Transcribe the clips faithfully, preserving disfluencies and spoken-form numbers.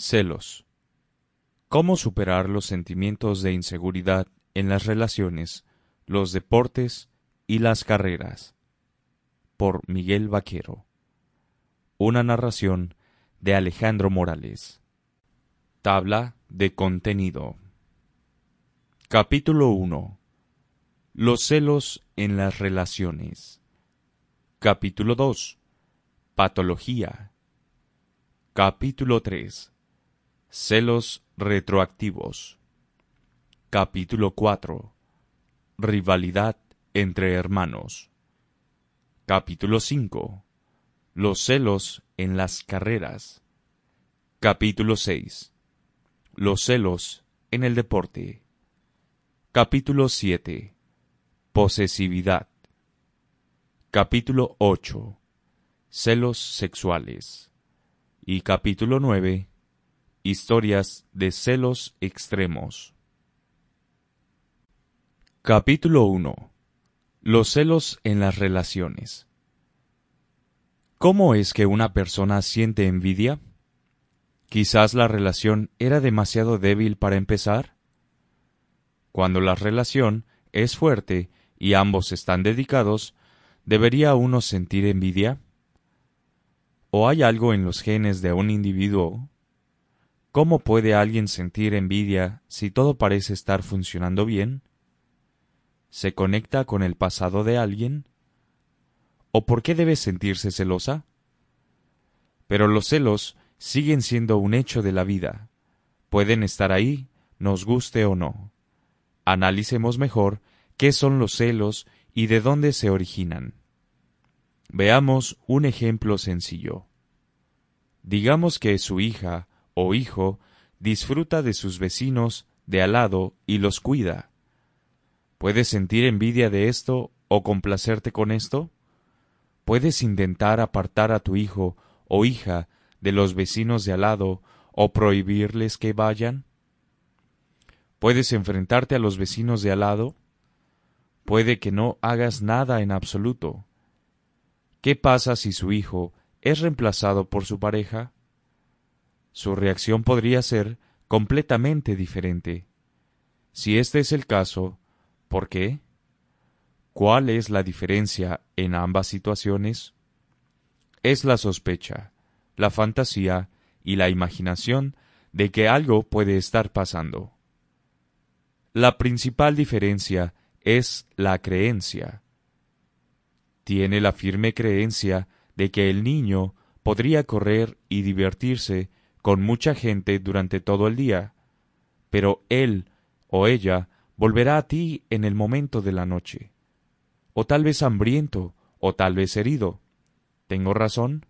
Celos. ¿Cómo superar los sentimientos de inseguridad en las relaciones, los deportes y las carreras? Por Miguel Vaquero. Una narración de Alejandro Morales. Tabla de contenido. Capítulo uno. Los celos en las relaciones. Capítulo dos. Patología. Capítulo tres. Celos retroactivos. Capítulo cuatro. Rivalidad entre hermanos. Capítulo cinco. Los celos en las carreras. Capítulo seis. Los celos en el deporte. Capítulo siete. Posesividad. Capítulo ocho. Celos sexuales. Y capítulo nueve. Historias de celos extremos. Capítulo uno. Los celos en las relaciones. ¿Cómo es que una persona siente envidia? Quizás la relación era demasiado débil para empezar. Cuando la relación es fuerte y ambos están dedicados, ¿debería uno sentir envidia? ¿O hay algo en los genes de un individuo? ¿Cómo puede alguien sentir envidia si todo parece estar funcionando bien? ¿Se conecta con el pasado de alguien? ¿O por qué debe sentirse celosa? Pero los celos siguen siendo un hecho de la vida. Pueden estar ahí, nos guste o no. Analicemos mejor qué son los celos y de dónde se originan. Veamos un ejemplo sencillo. Digamos que su hija o hijo disfruta de sus vecinos de al lado y los cuida. ¿Puedes sentir envidia de esto o complacerte con esto? ¿Puedes intentar apartar a tu hijo o hija de los vecinos de al lado o prohibirles que vayan? ¿Puedes enfrentarte a los vecinos de al lado? Puede que no hagas nada en absoluto. ¿Qué pasa si su hijo es reemplazado por su pareja? Su reacción podría ser completamente diferente. Si este es el caso, ¿por qué? ¿Cuál es la diferencia en ambas situaciones? Es la sospecha, la fantasía y la imaginación de que algo puede estar pasando. La principal diferencia es la creencia. Tiene la firme creencia de que el niño podría correr y divertirse con mucha gente durante todo el día, pero él o ella volverá a ti en el momento de la noche, o tal vez hambriento, o tal vez herido. ¿Tengo razón?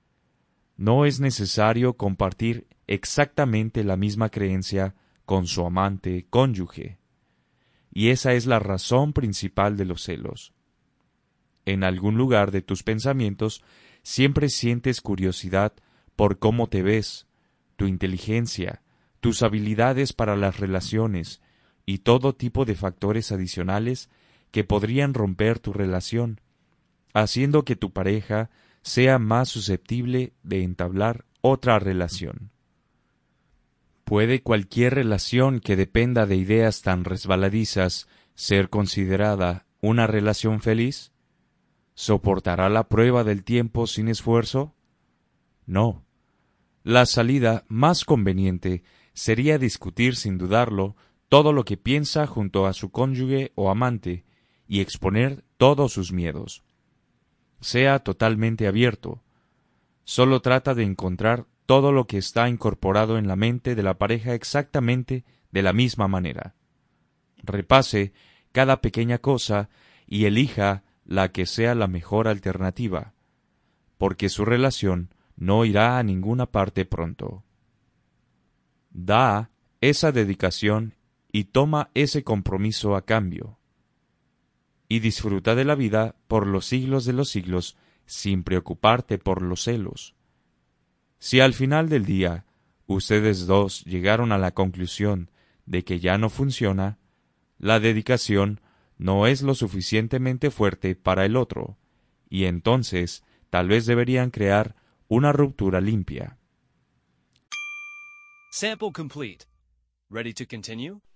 No es necesario compartir exactamente la misma creencia con su amante, cónyuge, y esa es la razón principal de los celos. En algún lugar de tus pensamientos siempre sientes curiosidad por cómo te ves, tu inteligencia, tus habilidades para las relaciones y todo tipo de factores adicionales que podrían romper tu relación, haciendo que tu pareja sea más susceptible de entablar otra relación. ¿Puede cualquier relación que dependa de ideas tan resbaladizas ser considerada una relación feliz? ¿Soportará la prueba del tiempo sin esfuerzo? No. La salida más conveniente sería discutir sin dudarlo todo lo que piensa junto a su cónyuge o amante y exponer todos sus miedos. Sea totalmente abierto. Solo trata de encontrar todo lo que está incorporado en la mente de la pareja exactamente de la misma manera. Repase cada pequeña cosa y elija la que sea la mejor alternativa, porque su relación no irá a ninguna parte pronto. Da esa dedicación y toma ese compromiso a cambio. Y disfruta de la vida por los siglos de los siglos sin preocuparte por los celos. Si al final del día ustedes dos llegaron a la conclusión de que ya no funciona, la dedicación no es lo suficientemente fuerte para el otro, y entonces tal vez deberían crear una ruptura limpia. Sample complete. Ready to continue?